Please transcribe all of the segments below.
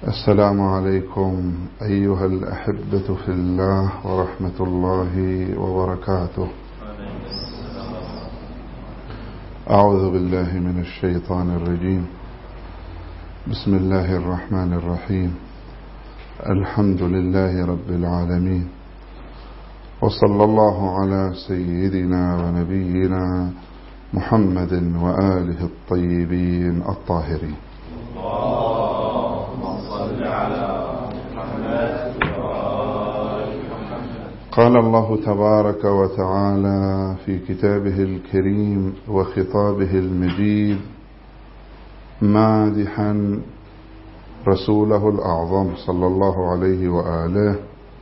السلام عليكم أيها الأحبة في الله ورحمة الله وبركاته. أعوذ بالله من الشيطان الرجيم. بسم الله الرحمن الرحيم. الحمد لله رب العالمين، وصلى الله على سيدنا ونبينا محمد وآله الطيبين الطاهرين. قال الله تبارك وتعالى في كتابه الكريم وخطابه المجيد مادحا رسوله الأعظم صلى الله عليه وآله: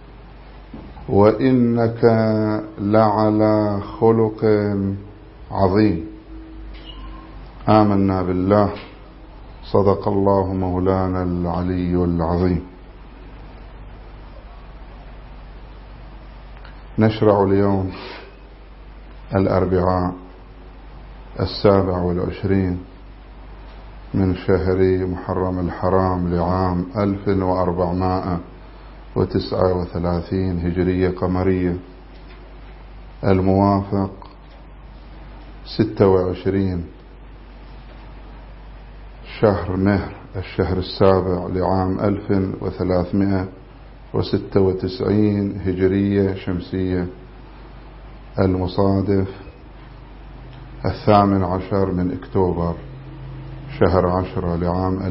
وإنك لعلى خلق عظيم. آمنا بالله، صدق الله مولانا العلي العظيم. نشرع اليوم الأربعاء 27 من شهر محرم الحرام لعام 1439 هجرية قمرية، الموافق 26 شهر مهر الشهر السابع لعام 1396 هجرية شمسية، المصادف 18 من أكتوبر شهر 10 لعام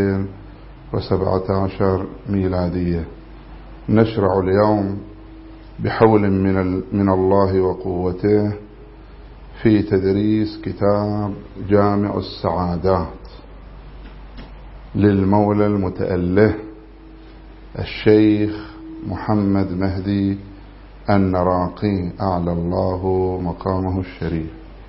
2017 ميلادية. نشرع اليوم بحول من الله وقوته في تدريس كتاب جامع السعادات للمولى المتأله الشيخ محمد مهدي النراقي أعلى الله مقامه الشريف.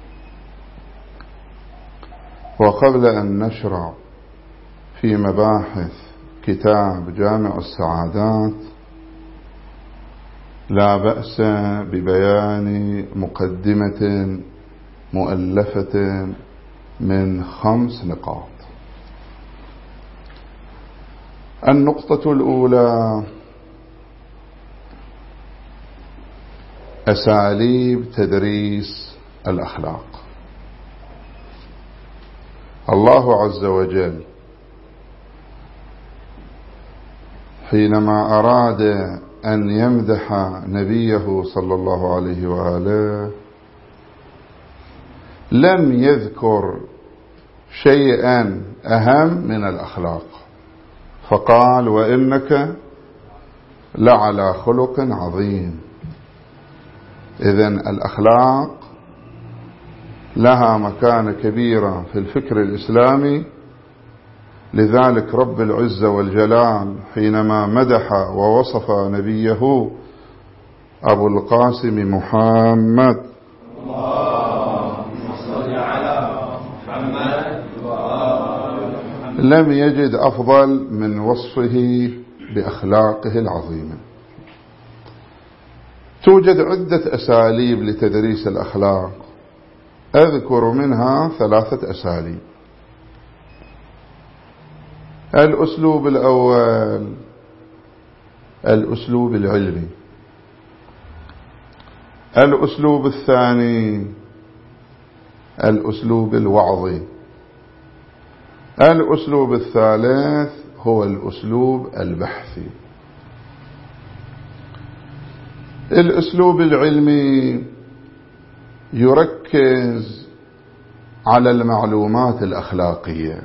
وقبل أن نشرع في مباحث كتاب جامع السعادات لا بأس ببيان مقدمة مؤلفة من 5 نقاط. النقطة الأولى: أساليب تدريس الأخلاق. الله عز وجل حينما أراد أن يمدح نبيه صلى الله عليه وآله لم يذكر شيئا أهم من الأخلاق، فقال: وإنك لعلى خلق عظيم. إذن الأخلاق لها مكانة كبيرة في الفكر الإسلامي، لذلك رب العزة والجلال حينما مدح ووصف نبيه أبو القاسم محمد لم يجد أفضل من وصفه بأخلاقه العظيمة. توجد عدة أساليب لتدريس الأخلاق، أذكر منها 3 أساليب. الأسلوب الأول الأسلوب العلمي، الأسلوب الثاني الأسلوب الوعظي، الأسلوب الثالث هو الأسلوب البحثي. الأسلوب العلمي يركز على المعلومات الأخلاقية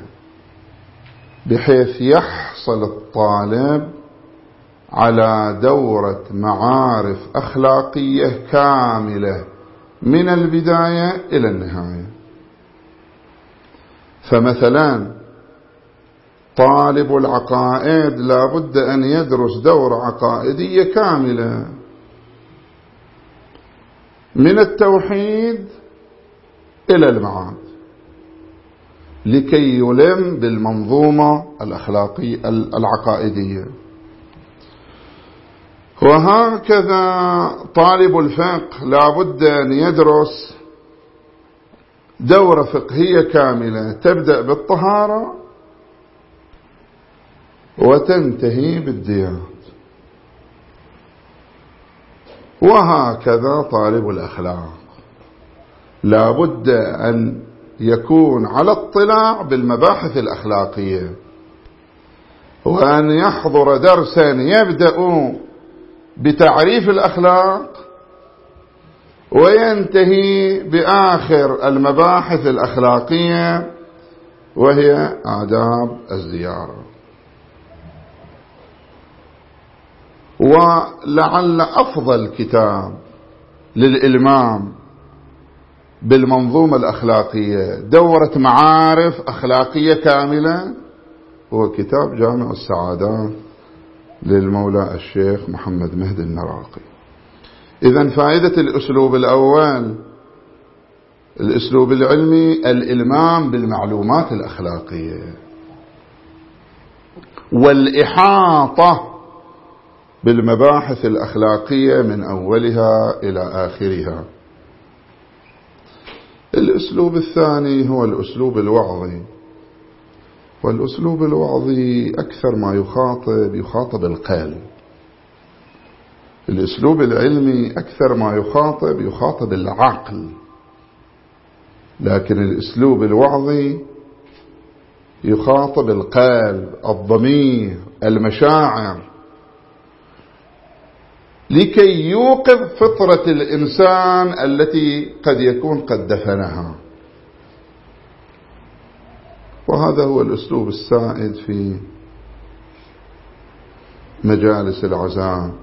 بحيث يحصل الطالب على دورة معارف أخلاقية كاملة من البداية إلى النهاية. فمثلا طالب العقائد لا بد أن يدرس دورة عقائدية كاملة من التوحيد إلى المعاد لكي يلم بالمنظومة الأخلاقية العقائدية. وهكذا طالب الفقه لا بد أن يدرس دورة فقهية كاملة تبدأ بالطهارة وتنتهي بالديات. وهكذا طالب الأخلاق لا بد أن يكون على اطلاع بالمباحث الأخلاقية، وأن يحضر درسا يبدأ بتعريف الأخلاق وينتهي بآخر المباحث الأخلاقية وهي آداب الزيارة. ولعل أفضل كتاب للإلمام بالمنظومة الأخلاقية دورة معارف أخلاقية كاملة هو كتاب جامع السعادات للمولى الشيخ محمد مهدي النراقي. إذن فائدة الأسلوب الأول، الأسلوب العلمي، الإلمام بالمعلومات الأخلاقية والإحاطة بالمباحث الأخلاقية من أولها إلى آخرها. الأسلوب الثاني هو الأسلوب الوعظي، والأسلوب الوعظي أكثر ما يخاطب القلب. الأسلوب العلمي أكثر ما يخاطب العقل، لكن الأسلوب الوعظي يخاطب القلب، الضمير، المشاعر، لكي يوقظ فطرة الإنسان التي قد يكون قد دفنها. وهذا هو الأسلوب السائد في مجالس العزاء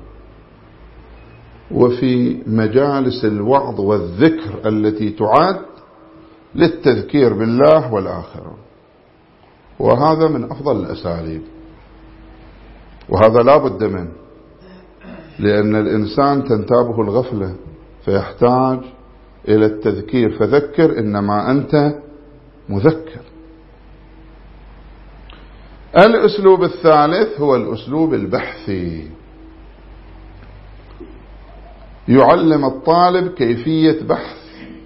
وفي مجالس الوعظ والذكر التي تعد للتذكير بالله والآخرة، وهذا من أفضل الأساليب، وهذا لا بد منه، لأن الإنسان تنتابه الغفلة فيحتاج إلى التذكير، فذكر إنما أنت مذكر. الأسلوب الثالث هو الأسلوب البحثي، يعلم الطالب كيفية بحث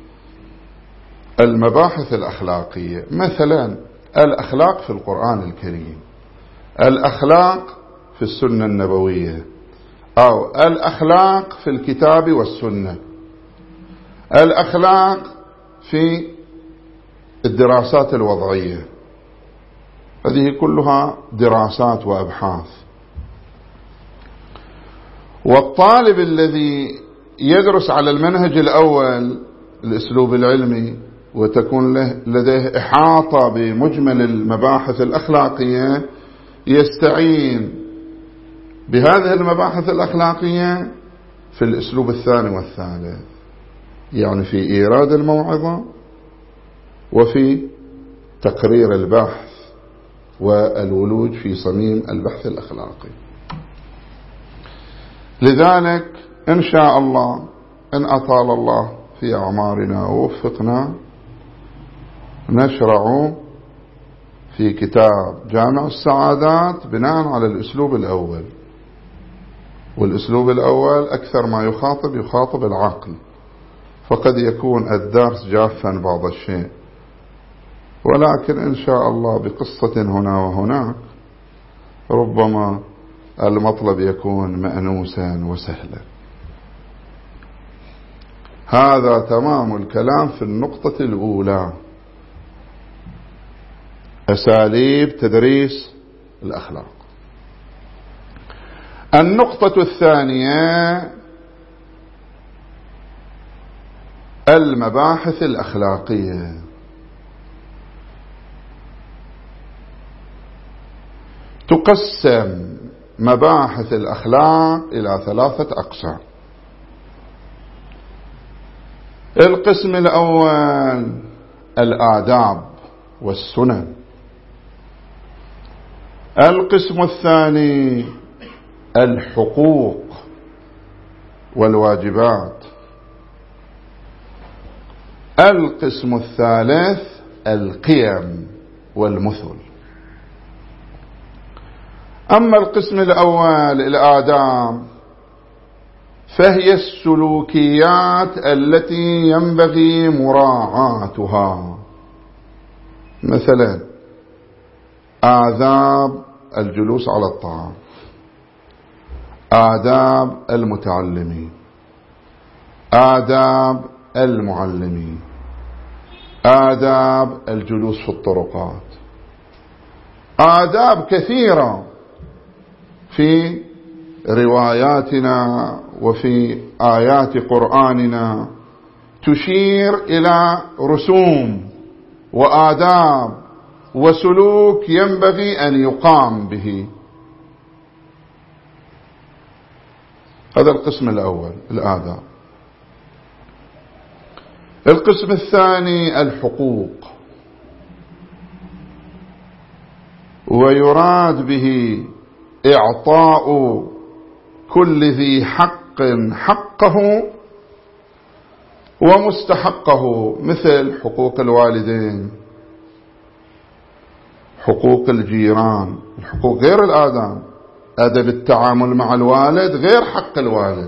المباحث الأخلاقية، مثلا الأخلاق في القرآن الكريم، الأخلاق في السنة النبوية، أو الأخلاق في الكتاب والسنة، الأخلاق في الدراسات الوضعية. هذه كلها دراسات وأبحاث. والطالب الذي يدرس على المنهج الأول الأسلوب العلمي وتكون لديه إحاطة بمجمل المباحث الأخلاقية يستعين بهذه المباحث الأخلاقية في الأسلوب الثاني والثالث، يعني في إيراد الموعظة وفي تقرير البحث والولوج في صميم البحث الأخلاقي. لذلك إن شاء الله إن أطال الله في أعمارنا ووفقنا نشرع في كتاب جامع السعادات بناء على الأسلوب الأول. والأسلوب الأول أكثر ما يخاطب العقل، فقد يكون الدرس جافا بعض الشيء، ولكن إن شاء الله بقصة هنا وهناك ربما المطلب يكون مأنوسا وسهلا. هذا تمام الكلام في النقطة الأولى، أساليب تدريس الأخلاق. النقطة الثانية المباحث الأخلاقية. تقسم مباحث الأخلاق إلى 3 أقسام. القسم الأول الآداب والسنن، القسم الثاني الحقوق والواجبات، القسم الثالث القيم والمثل. أما القسم الأول الآداب فهي السلوكيات التي ينبغي مراعاتها، مثلا آداب الجلوس على الطعام، آداب المتعلمين، آداب المعلمين، آداب الجلوس في الطرقات، آداب كثيرة في رواياتنا وفي آيات قرآننا تشير إلى رسوم وآداب وسلوك ينبغي أن يقام به. هذا القسم الأول، الآداب. القسم الثاني الحقوق، ويراد به إعطاء كل ذي حق حقه ومستحقه، مثل حقوق الوالدين، حقوق الجيران، الحقوق غير الآداب، أدب التعامل مع الوالد غير حق الوالد.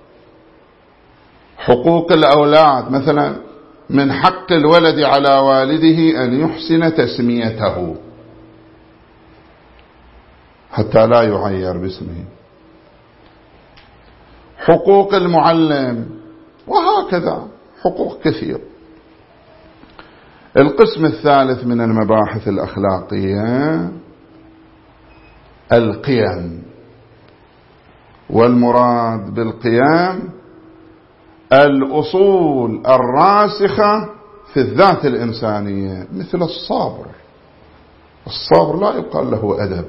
حقوق الأولاد، مثلا من حق الولد على والده أن يحسن تسميته حتى لا يعير باسمه. حقوق المعلم، وهكذا حقوق كثير. القسم الثالث من المباحث الأخلاقية القيم، والمراد بالقيم الأصول الراسخة في الذات الإنسانية، مثل الصبر. الصبر لا يقال له أدب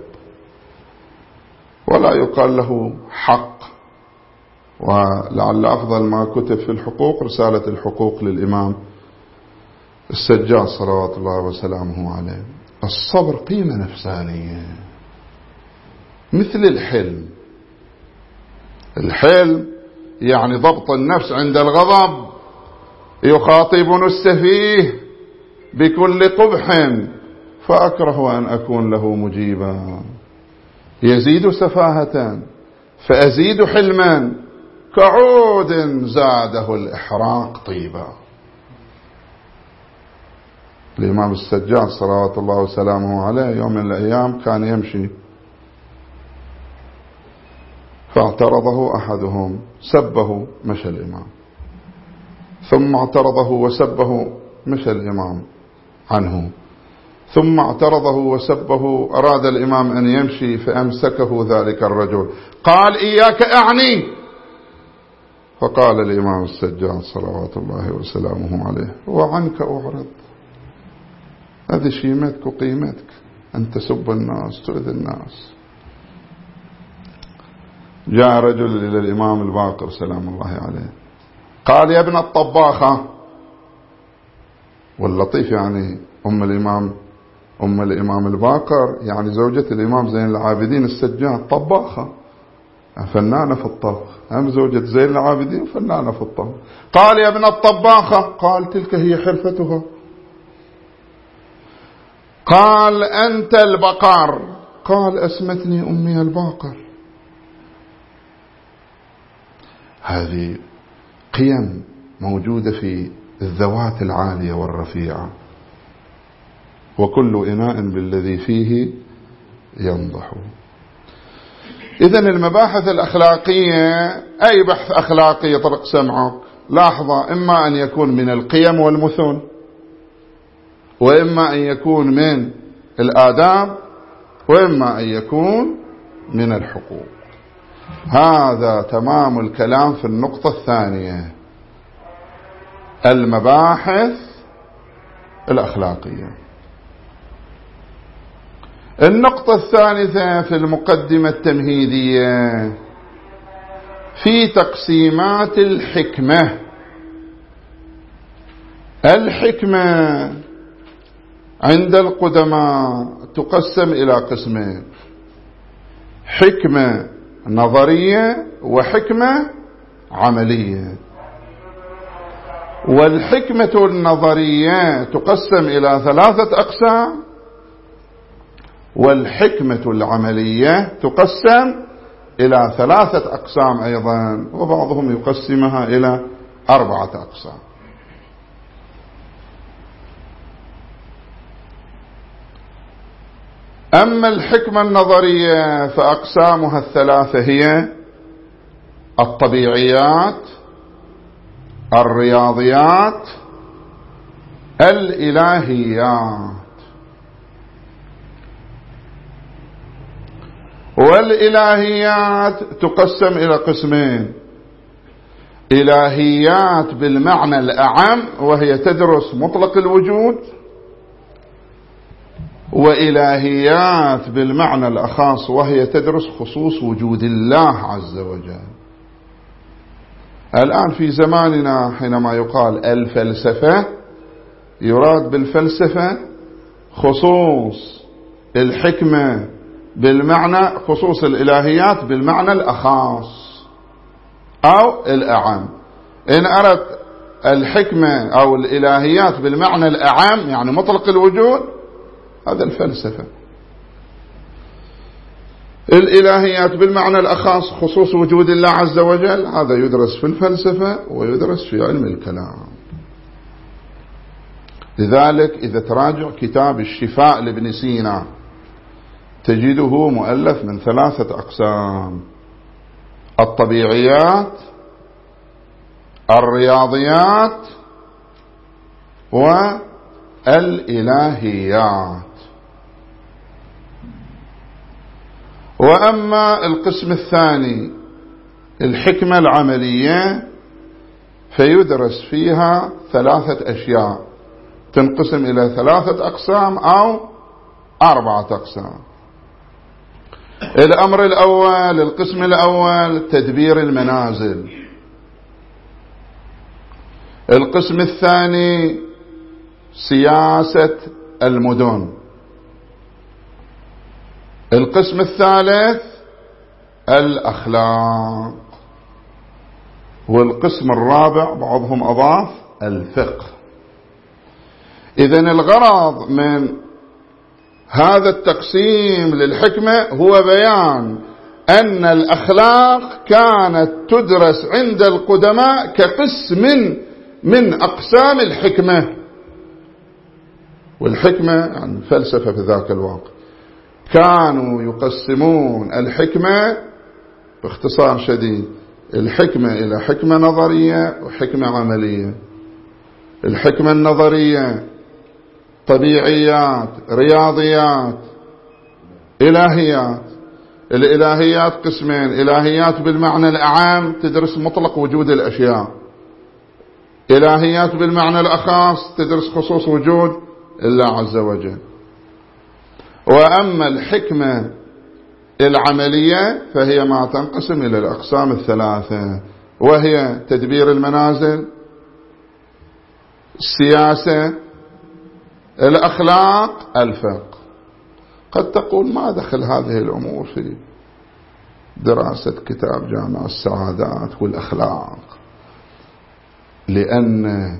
ولا يقال له حق. ولعل أفضل ما كتب في الحقوق رسالة الحقوق للإمام السجاد صلوات الله وسلامه عليه. الصبر قيمة نفسانية مثل الحلم. الحلم يعني ضبط النفس عند الغضب. يخاطبني السفيه بكل قبح فأكره أن أكون له مجيبا، يزيد سفاهة فأزيد حلما، كعود زاده الإحراق طيبا. الإمام السجاد صلوات الله وسلامه عليه يوم من الأيام كان يمشي، فاعترضه أحدهم سبه، مشى الإمام، ثم اعترضه وسبه، مشى الإمام عنه، ثم اعترضه وسبه، أراد الإمام أن يمشي فأمسكه ذلك الرجل، قال إياك أعني. فقال الإمام السجاد صلوات الله وسلامه عليه وعنك أعرض، هذه شيمتك وقيمتك، أن تسب الناس تؤذي الناس. جاء رجل إلى الإمام الباقر سلام الله عليه قال يا ابن الطباخة، واللطيف يعني أم الإمام الباقر يعني زوجة الإمام زين العابدين السجاد طباخة فنانة في الطبخ، هم زوجة زين العابدين فنانة في الطبخ. قال يا ابن الطباخة، قال تلك هي حرفتها. قال أنت البقر، قال أسمتني أمي الباقر. هذه قيم موجودة في الذوات العالية والرفيعة، وكل إناء بالذي فيه ينضح. إذن المباحث الأخلاقية أي بحث أخلاقي يطرق سمعك لاحظة، إما أن يكون من القيم والمثل، وإما أن يكون من الآداب، وإما أن يكون من الحقوق. هذا تمام الكلام في النقطة الثانية، المباحث الأخلاقية. النقطة الثالثة في المقدمة التمهيدية في تقسيمات الحكمة. الحكمة عند القدماء تقسم إلى قسمين، حكمة نظرية وحكمة عملية. والحكمة النظرية تقسم إلى 3 أقسام، والحكمة العملية تقسم إلى 3 أقسام أيضا، وبعضهم يقسمها إلى 4 أقسام. أما الحكمة النظرية فأقسامها الثلاثة هي الطبيعيات، الرياضيات، الإلهيات. والإلهيات تقسم إلى قسمين: إلهيات بالمعنى الأعم وهي تدرس مطلق الوجود، وإلهيات بالمعنى الأخص وهي تدرس خصوص وجود الله عز وجل. الآن في زماننا حينما يقال الفلسفة يراد بالفلسفة خصوص الحكمة بالمعنى، خصوص الإلهيات بالمعنى الأخص أو الأعم. إن أردت الحكمة أو الإلهيات بالمعنى الأعم يعني مطلق الوجود، هذا الفلسفة. الإلهيات بالمعنى الأخص خصوص وجود الله عز وجل، هذا يدرس في الفلسفة ويدرس في علم الكلام. لذلك إذا تراجع كتاب الشفاء لابن سينا تجده مؤلف من 3 أقسام: الطبيعيات، الرياضيات، والإلهيات. وأما القسم الثاني الحكمة العملية فيدرس فيها 3 أشياء، تنقسم إلى 3 أقسام أو 4 أقسام. الأمر الأول، القسم الأول تدبير المنازل. القسم الثاني سياسة المدن. القسم الثالث الأخلاق. والقسم الرابع بعضهم أضاف الفقه. إذن الغرض من هذا التقسيم للحكمة هو بيان أن الأخلاق كانت تدرس عند القدماء كقسم من أقسام الحكمة. والحكمة يعني الفلسفة في ذاك الوقت كانوا يقسمون الحكمة باختصار شديد الحكمة إلى حكمة نظرية وحكمة عملية. الحكمة النظرية طبيعيات، رياضيات، إلهيات. الإلهيات قسمين: إلهيات بالمعنى الأعام تدرس مطلق وجود الأشياء، إلهيات بالمعنى الأخص تدرس خصوص وجود الله عز وجل. وأما الحكمة العملية فهي ما تنقسم إلى الأقسام الثلاثة، وهي تدبير المنازل، السياسة، الأخلاق، الفقه. قد تقول ما دخل هذه الأمور في دراسة كتاب جامع السعادات والأخلاق؟ لأن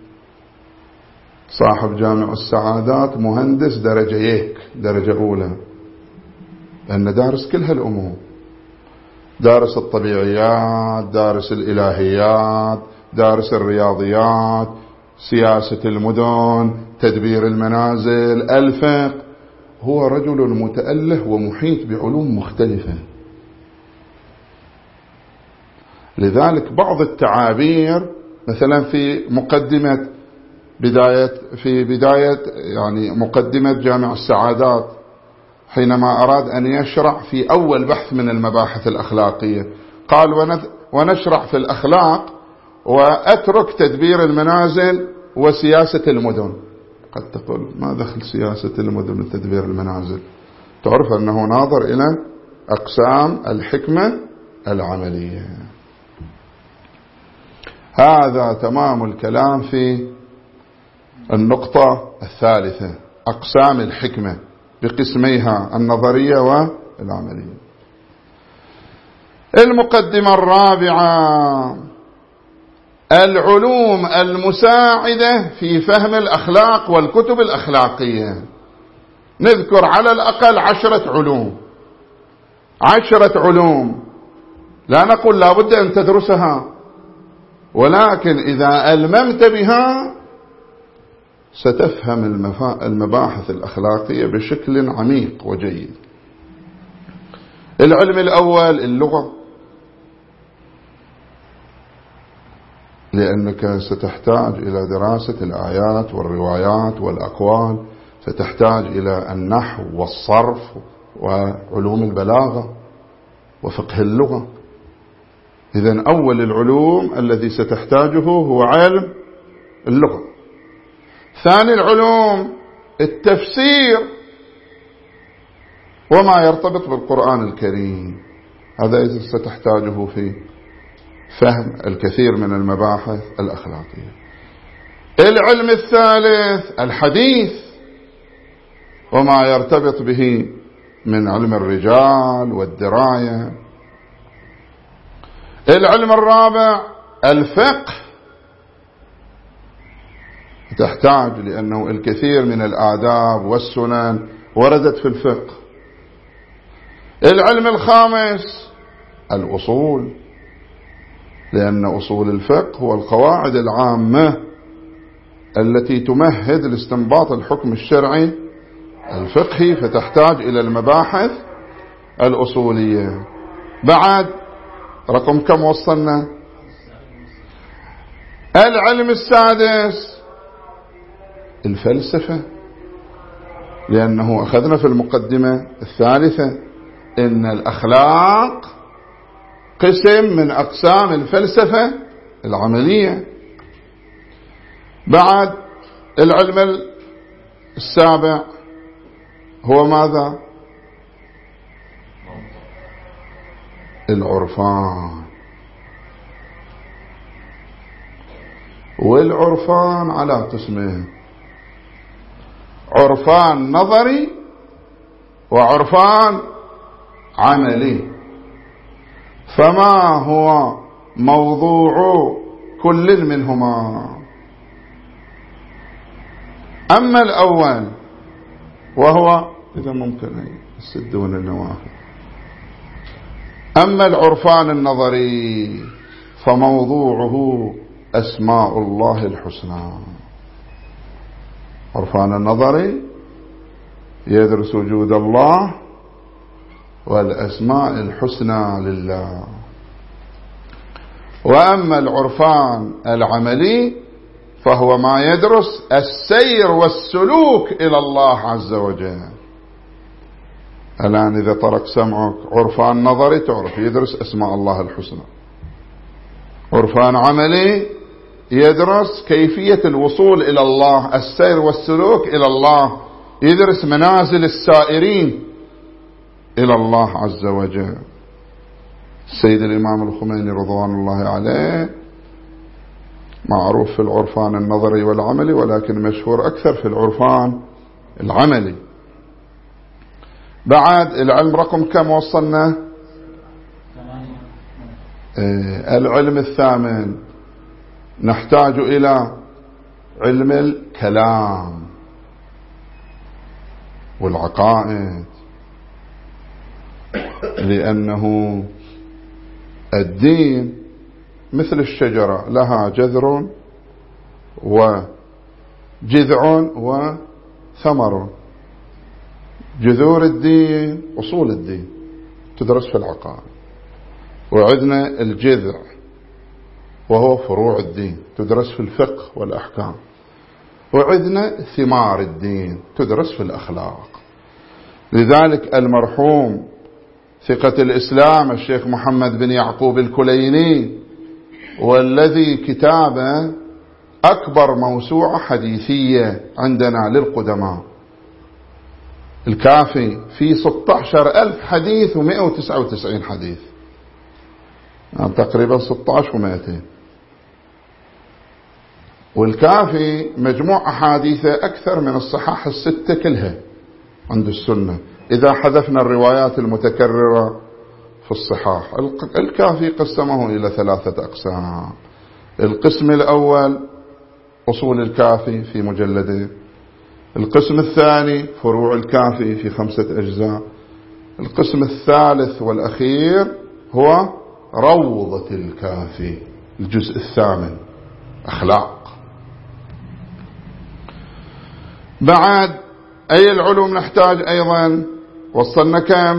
صاحب جامع السعادات مهندس درجة أولى، لأنه دارس كل هالأمور، دارس الطبيعيات، دارس الإلهيات، دارس الرياضيات، سياسة المدن، تدبير المنازل، الفقه. هو رجل متأله ومحيط بعلوم مختلفة. لذلك بعض التعابير مثلا في بداية يعني مقدمة جامع السعادات حينما أراد أن يشرع في أول بحث من المباحث الأخلاقية قال: ونشرع في الأخلاق وأترك تدبير المنازل وسياسة المدن. قد تقول ما دخل سياسة المدن وتدبير المنازل؟ تعرف أنه ناظر إلى أقسام الحكمة العملية. هذا تمام الكلام في النقطة الثالثة: أقسام الحكمة بقسميها النظرية والعملية. المقدمة الرابعة: العلوم المساعدة في فهم الأخلاق والكتب الأخلاقية. نذكر على الأقل 10 علوم، 10 علوم. لا نقول لا بد أن تدرسها، ولكن إذا ألممت بها ستفهم المباحث الأخلاقية بشكل عميق وجيد. العلم الأول اللغة، لأنك ستحتاج إلى دراسة الآيات والروايات والأقوال، ستحتاج إلى النحو والصرف وعلوم البلاغة وفقه اللغة. إذن أول العلوم الذي ستحتاجه هو علم اللغة. ثاني العلوم التفسير وما يرتبط بالقرآن الكريم، هذا ستحتاجه في فهم الكثير من المباحث الأخلاقية. العلم الثالث الحديث وما يرتبط به من علم الرجال والدراية. العلم الرابع الفقه، تحتاج لأنه الكثير من الآداب والسنن وردت في الفقه. العلم الخامس الأصول، لأن أصول الفقه هو القواعد العامة التي تمهد لاستنباط الحكم الشرعي الفقهي، فتحتاج إلى المباحث الأصولية. بعد رقم كم وصلنا؟ العلم السادس الفلسفة، لأنه أخذنا في المقدمة الثالثة إن الأخلاق قسم من أقسام الفلسفة العملية. بعد العلم السابع هو ماذا؟ العرفان. والعرفان على قسمين: عرفان نظري وعرفان عملي. فما هو موضوع كل منهما؟ أما الأول وهو إذا ممكن يسدون النوافذ. أما العرفان النظري فموضوعه أسماء الله الحسنى. عرفان النظري يدرس وجود الله والأسماء الحسنى لله. وأما العرفان العملي فهو ما يدرس السير والسلوك إلى الله عز وجل. الآن إذا طرق سمعك عرفان نظري تعرف يدرس أسماء الله الحسنى، عرفان عملي يدرس كيفية الوصول إلى الله، السير والسلوك إلى الله، يدرس منازل السائرين إلى الله عز وجل. السيد الإمام الخميني رضوان الله عليه معروف في العرفان النظري والعملي، ولكن مشهور أكثر في العرفان العملي. بعد العلم رقم كم وصلنا؟ العلم الثامن نحتاج إلى علم الكلام والعقائد، لأنه الدين مثل الشجرة لها جذر وجذع وثمر. جذور الدين أصول الدين تدرس في العقائد، وعندنا الجذع وهو فروع الدين تدرس في الفقه والأحكام، وعندنا ثمار الدين تدرس في الأخلاق. لذلك المرحوم ثقة الإسلام الشيخ محمد بن يعقوب الكليني، والذي كتابه أكبر موسوعة حديثية عندنا للقدماء، الكافي، في 16,000 حديث و199 حديث، يعني تقريبا 16,200. والكافي مجموع أحاديثه أكثر من الصحاح الستة كلها عند السنة، إذا حذفنا الروايات المتكررة في الصحاح. الكافي قسمه إلى 3 أقسام. القسم الأول أصول الكافي في مجلدين، القسم الثاني فروع الكافي في 5 أجزاء، القسم الثالث والأخير هو روضة الكافي الجزء 8 أخلاق. بعد أي العلوم نحتاج أيضا؟ وصلنا كم؟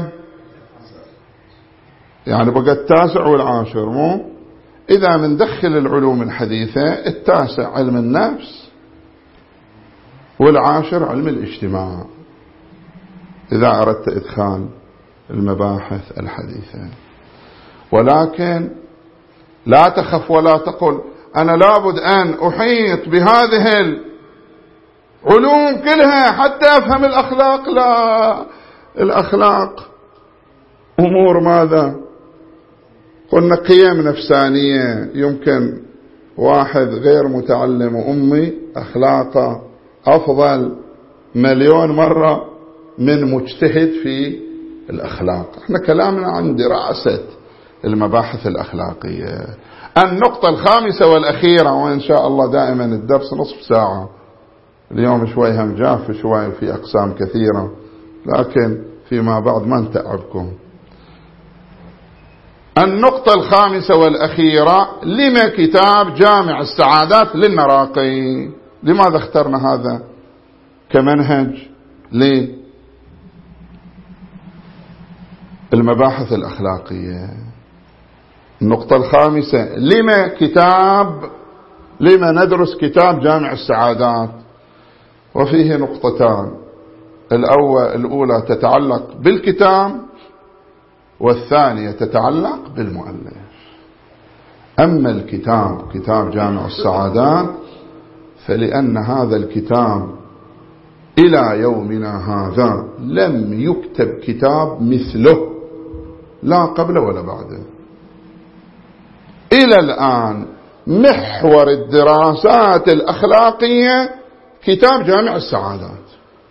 يعني بقى التاسع والعاشر، مو إذا مندخل العلوم الحديثة، التاسع علم النفس والعاشر علم الاجتماع، إذا أردت إدخال المباحث الحديثة. ولكن لا تخف ولا تقل أنا لابد أن أحيط بهذه العلوم كلها حتى أفهم الأخلاق. لا، الأخلاق أمور ماذا؟ قلنا قيم نفسانية. يمكن واحد غير متعلم وأمي أخلاقه أفضل مليون مرة من مجتهد في الأخلاق. احنا كلامنا عن دراسة المباحث الأخلاقية. النقطة الخامسة والأخيرة، وإن شاء الله دائما الدرس نصف ساعة، اليوم شوي هم جاف شوي في أقسام كثيرة، لكن فيما بعد ما نتعبكم. النقطة الخامسة والأخيرة، لما كتاب جامع السعادات للنراقي؟ لماذا اخترنا هذا كمنهج للمباحث الأخلاقية؟ النقطة الخامسة، لما ندرس كتاب جامع السعادات؟ وفيه نقطتان، الأولى تتعلق بالكتاب، والثانية تتعلق بالمؤلف. أما الكتاب كتاب جامع السعادات فلأن هذا الكتاب إلى يومنا هذا لم يكتب كتاب مثله، لا قبل ولا بعده. إلى الآن محور الدراسات الأخلاقية كتاب جامع السعادات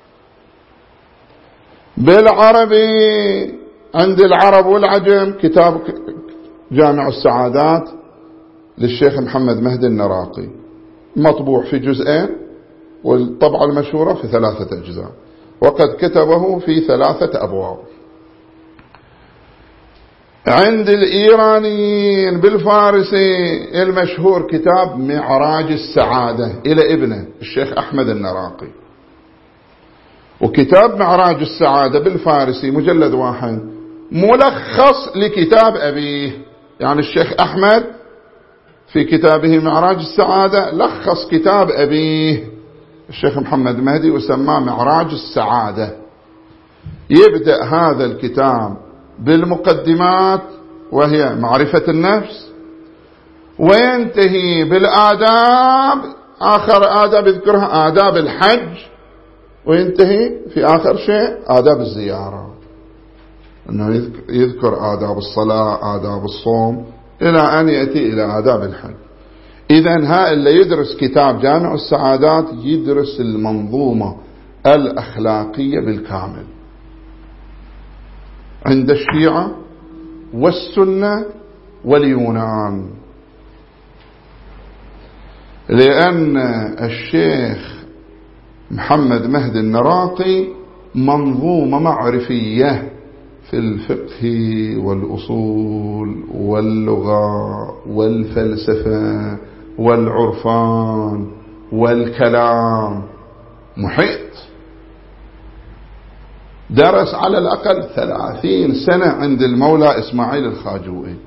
بالعربي عند العرب والعجم، كتاب جامع السعادات للشيخ محمد مهدي النراقي مطبوع في جزئين، والطبعة المشهورة في 3 أجزاء، وقد كتبه في 3 أبواب. عند الإيرانيين بالفارسي المشهور كتاب معراج السعادة إلى ابنه الشيخ أحمد النراقي. وكتاب معراج السعادة بالفارسي مجلد واحد ملخص لكتاب أبيه، يعني الشيخ أحمد في كتابه معراج السعادة لخص كتاب أبيه الشيخ محمد مهدي وسماه معراج السعادة. يبدأ هذا الكتاب بالمقدمات وهي معرفة النفس، وينتهي بالآداب، آخر آداب يذكرها آداب الحج، وينتهي في آخر شيء آداب الزيارة، أنه يذكر آداب الصلاة آداب الصوم إلى أن يأتي إلى آداب الحج. إذن ها اللي يدرس كتاب جامع السعادات يدرس المنظومة الأخلاقية بالكامل عند الشيعة والسنة واليونان، لأن الشيخ محمد مهدي النراقي منظومة معرفية في الفقه والأصول واللغة والفلسفة والعرفان والكلام محيط. درس على الأقل 30 سنة عند المولى إسماعيل الخاجوئي،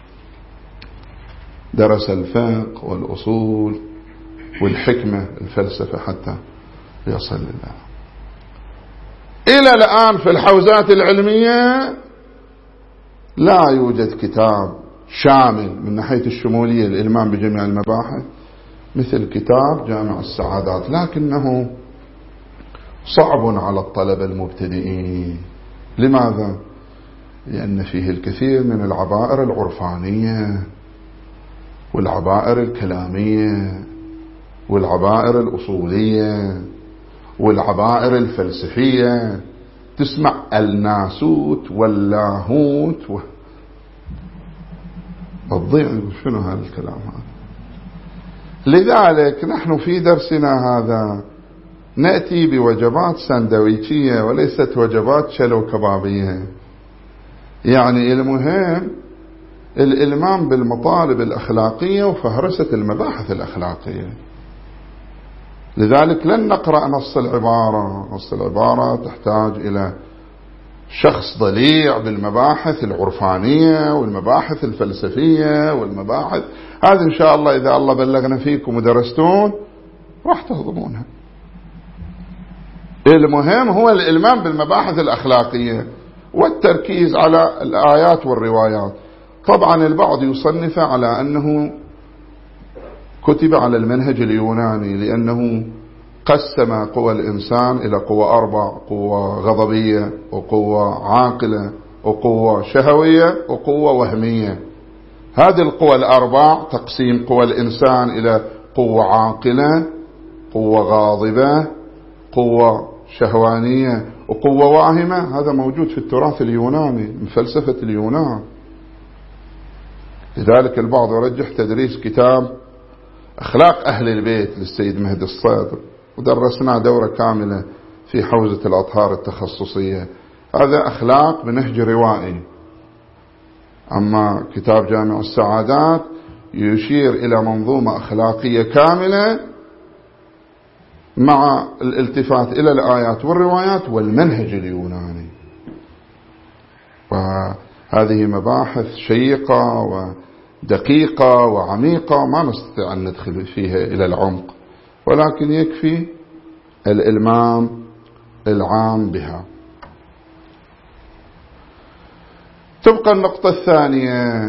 درس الفقه والأصول والحكمة الفلسفة حتى يصل لله. إلى الآن في الحوزات العلمية لا يوجد كتاب شامل من ناحية الشمولية الإلمام بجميع المباحث مثل كتاب جامع السعادات، لكنه صعب على الطلبة المبتدئين. لماذا؟ لأن فيه الكثير من العبائر العرفانية والعبائر الكلامية والعبائر الأصولية والعبائر الفلسفية، تسمع الناسوت واللاهوت الضيع. شنو هذا الكلام هذا؟ لذلك نحن في درسنا هذا نأتي بوجبات سندويشية وليست وجبات شلو كبابية. يعني المهم الإلمام بالمطالب الأخلاقية وفهرسة المباحث الأخلاقية. لذلك لن نقرأ نص العبارة. نص العبارة تحتاج إلى شخص ضليع بالمباحث العرفانية والمباحث الفلسفية والمباحث هذه إن شاء الله إذا الله بلغنا فيكم ودرستون راح تهضمونها. المهم هو الإلمام بالمباحث الأخلاقية والتركيز على الآيات والروايات. طبعا البعض يصنف على أنه كتب على المنهج اليوناني، لأنه قسم قوى الإنسان إلى قوى 4: قوة غضبية، وقوة عاقلة، وقوة شهوية، وقوة وهمية. هذه القوى 4 تقسيم قوى الإنسان إلى قوة عاقلة، قوة غاضبة، قوة شهوانية، وقوة واهمة. هذا موجود في التراث اليوناني من فلسفة اليونان. لذلك البعض يرجح تدريس كتاب أخلاق أهل البيت للسيد مهدي الصدر، ودرسنا دورة كاملة في حوزة الأطهار التخصصية. هذا أخلاق بنهج روائي. أما كتاب جامع السعادات يشير إلى منظومة أخلاقية كاملة مع الالتفات إلى الآيات والروايات والمنهج اليوناني. وهذه مباحث شيقة ودقيقة وعميقة ما نستطيع أن ندخل فيها إلى العمق، ولكن يكفي الإلمام العام بها. تبقى النقطة الثانية،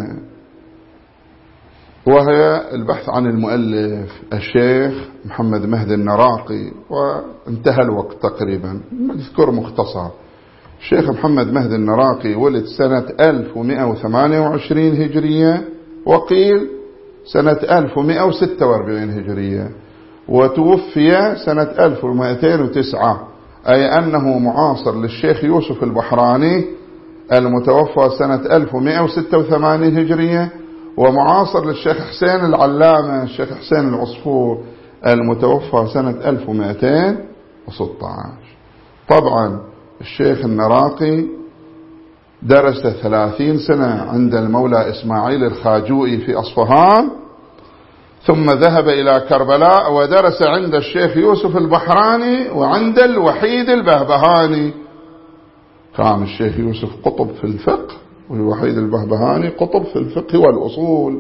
وهي البحث عن المؤلف الشيخ محمد مهدي النراقي، وانتهى الوقت تقريبا. نذكر مختصر. الشيخ محمد مهدي النراقي ولد سنة 1128 هجرية، وقيل سنة 1146 هجرية، وتوفي سنة 1209، أي أنه معاصر للشيخ يوسف البحراني المتوفى سنة 1186 هجرية، ومعاصر للشيخ حسين العلامة الشيخ حسين العصفور المتوفى سنة 1216. طبعا الشيخ النراقي درس 30 سنة عند المولى إسماعيل الخاجوئي في أصفهان، ثم ذهب إلى كربلاء ودرس عند الشيخ يوسف البحراني وعند الوحيد البهبهاني. كان الشيخ يوسف قطب في الفقه، والوحيد البهبهاني قطب في الفقه والأصول،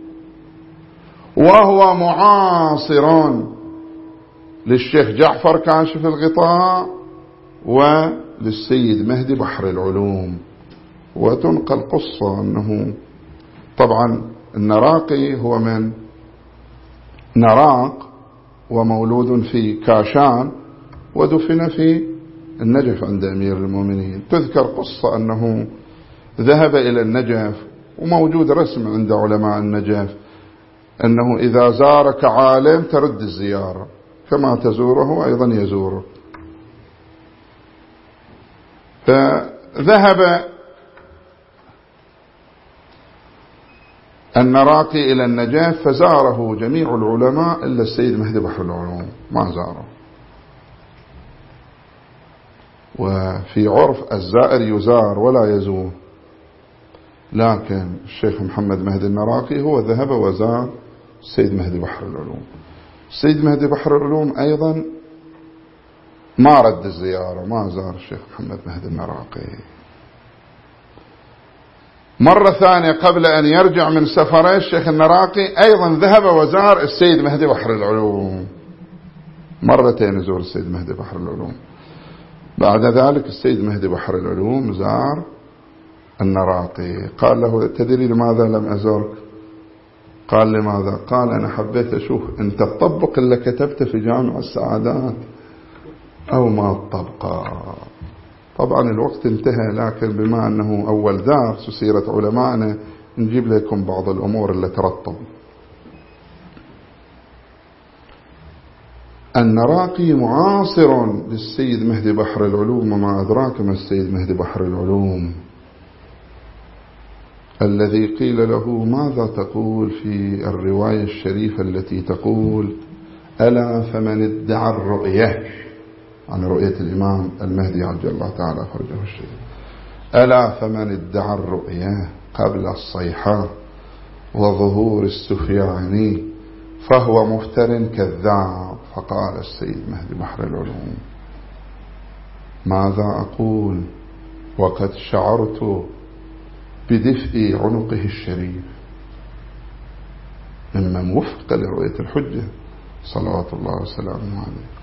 وهو معاصر للشيخ جعفر كاشف الغطاء وللسيد مهدي بحر العلوم. وتنقل قصة أنه طبعا النراقي هو من نراق ومولود في كاشان، ودفن في النجف عند أمير المؤمنين. تذكر قصة أنه ذهب إلى النجف، وموجود رسم عند علماء النجف أنه إذا زارك عالم ترد الزيارة، كما تزوره أيضا يزوره. فذهب النراقي إلى النجف فزاره جميع العلماء إلا السيد مهدي بحر العلوم، ما زاره. وفي عرف الزائر يزار ولا يزور، لكن الشيخ محمد مهدي النراقي هو ذهب وزار السيد مهدي بحر العلوم. السيد مهدي بحر العلوم أيضا ما رد الزيارة، ما زار الشيخ محمد مهدي النراقي. مرة ثانية قبل أن يرجع من سفره الشيخ النراقي أيضا ذهب وزار السيد مهدي بحر العلوم، مرتين يزور السيد مهدي بحر العلوم. بعد ذلك السيد مهدي بحر العلوم زار النراقي، قال له: تدري لماذا لم أزورك؟ قال: لماذا؟ قال: أنا حبيت أشوف أنت تطبق اللي كتبته في جامع السعادات أو ما تطبقه. طبعا الوقت انتهى، لكن بما أنه أول درس وسيرة علمائنا نجيب لكم بعض الأمور اللي ترتب. النراقي معاصر للسيد مهدي بحر العلوم، وما أدراك ما السيد مهدي بحر العلوم الذي قيل له: ماذا تقول في الرواية الشريفة التي تقول: ألا فمن ادعى الرؤية، عن رؤية الإمام المهدي عجل الله تعالى فرجه الشريف، ألا فمن ادعى الرؤية قبل الصيحة وظهور السفياني فهو مفتر كذاب، فقال السيد مهدي بحر العلوم: ماذا أقول وقد شعرت بدفء عنقه الشريف ممن وفق لرؤية الحجة صلوات الله وسلامه عليه.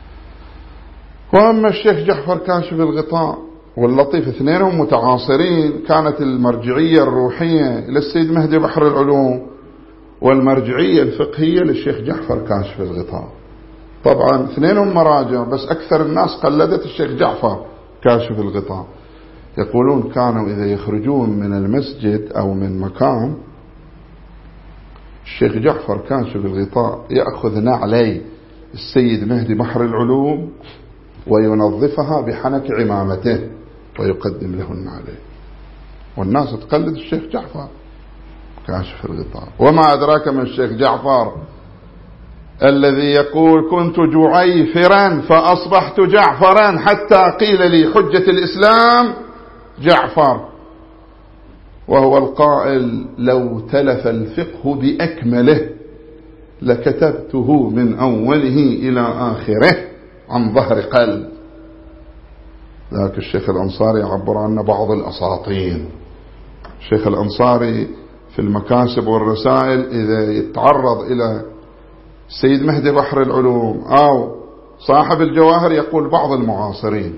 وأما الشيخ جعفر كاشف الغطاء واللطيف، اثنينهم متعاصرين. كانت المرجعية الروحية للسيد مهدي بحر العلوم والمرجعية الفقهية للشيخ جعفر كاشف الغطاء. طبعا اثنينهم مراجع، بس أكثر الناس قلدت الشيخ جعفر كاشف الغطاء. يقولون كانوا إذا يخرجون من المسجد أو من مكان، الشيخ جعفر كاشف الغطاء يأخذ نعلي السيد مهدي بحر العلوم وينظفها بحنك عمامته ويقدم له النعلي، والناس تقلد الشيخ جعفر كاشف الغطاء. وما أدراك من الشيخ جعفر الذي يقول: كنت جعيفرا فأصبحت جعفرا حتى قيل لي حجة الإسلام جعفر. وهو القائل: لو تلف الفقه بأكمله لكتبته من أوله إلى آخره عن ظهر قلب. ذاك الشيخ الأنصاري يعبر عنه بعض الأساطين. الشيخ الأنصاري في المكاسب والرسائل إذا يتعرض إلى السيد مهدي بحر العلوم أو صاحب الجواهر يقول بعض المعاصرين،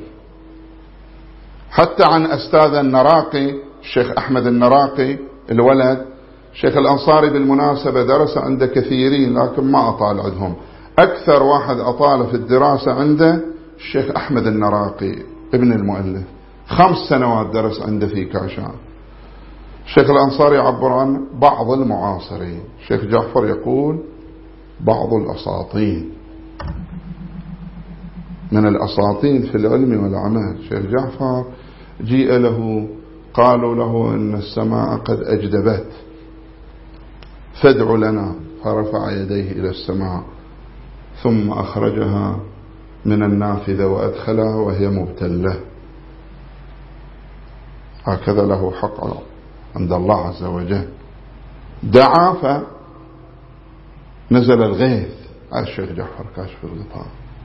حتى عن أستاذ النراقي الشيخ أحمد النراقي الولد. الشيخ الأنصاري بالمناسبة درس عند كثيرين لكن ما أطال عندهم. أكثر واحد أطال في الدراسة عنده الشيخ أحمد النراقي ابن المؤلف، 5 سنوات درس عنده في كاشان. الشيخ الأنصاري يعبر عن بعض المعاصرين. الشيخ جعفر يقول بعض الأساطين، من الأساطين في العلم والعمل. الشيخ جعفر جيء له قالوا له إن السماء قد أجدبت فادع لنا، فرفع يديه إلى السماء ثم أخرجها من النافذة وأدخلها وهي مبتلة. هكذا له حق عند الله عز وجل. دعا فنزل الغيث على الشيخ جعفر كاشف الغطاء.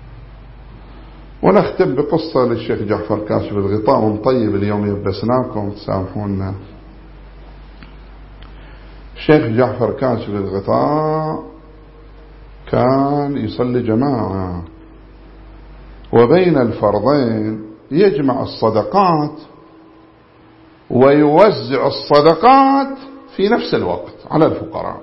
ونختم بقصة للشيخ جعفر كاشف الغطاء ونطيب اليوم يبسناكم تسامحونا. الشيخ جعفر كاشف الغطاء كان يصلي جماعة، وبين الفرضين يجمع الصدقات ويوزع الصدقات في نفس الوقت على الفقراء.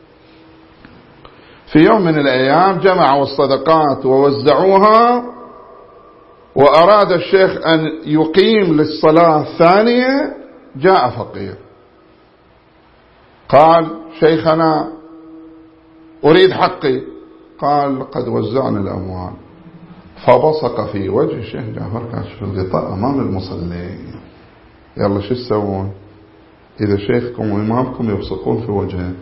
في يوم من الأيام جمعوا الصدقات ووزعوها، وأراد الشيخ أن يقيم للصلاة الثانية. جاء فقير قال: شيخنا أريد حقي. قال: قد وزعنا الأموال. فبصق في وجه الشيخ جعفر كاشف الغطاء أمام المصلين. يلا شو تسوون إذا شيخكم وإمامكم يبصقون في وجهه؟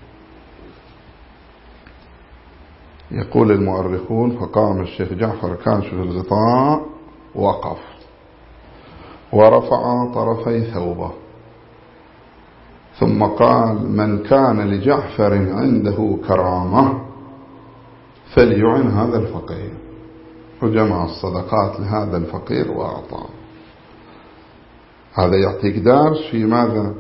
يقول المؤرخون: فقام الشيخ جعفر كاشف الغطاء وقف ورفع طرفي ثوبه ثم قال: من كان لجعفر عنده كرامة فليعن هذا الفقير. وجمع الصدقات لهذا الفقير وأعطاه. هذا يعطيك درس في ماذا؟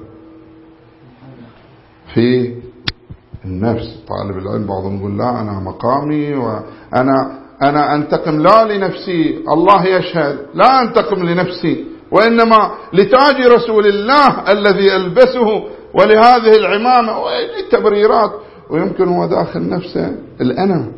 في النفس. طالب العلم بعضهم يقول: لا أنا مقامي وأنا أنتقم لا لنفسي، الله يشهد لا أنتقم لنفسي، وإنما لتاج رسول الله الذي ألبسه ولهذه العمامة والتبريرات. ويمكن هو داخل نفسه الأنا.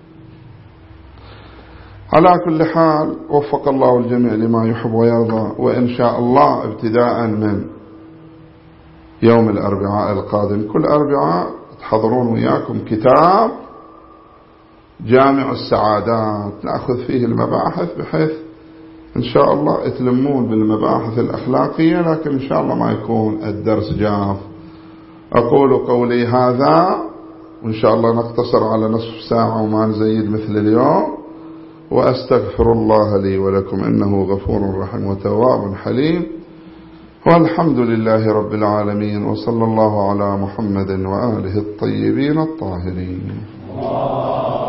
على كل حال وفق الله الجميع لما يحب ويرضى. وإن شاء الله ابتداء من يوم الأربعاء القادم كل أربعاء تحضرون وياكم كتاب جامع السعادات، نأخذ فيه المباحث بحيث إن شاء الله تلمون بالمباحث الأخلاقية، لكن إن شاء الله ما يكون الدرس جاف. أقول قولي هذا، وإن شاء الله نقتصر على نصف ساعة وما نزيد مثل اليوم. وأستغفر الله لي ولكم إنه غفور رحيم وتواب حليم. والحمد لله رب العالمين، وصلى الله على محمد وآله الطيبين الطاهرين.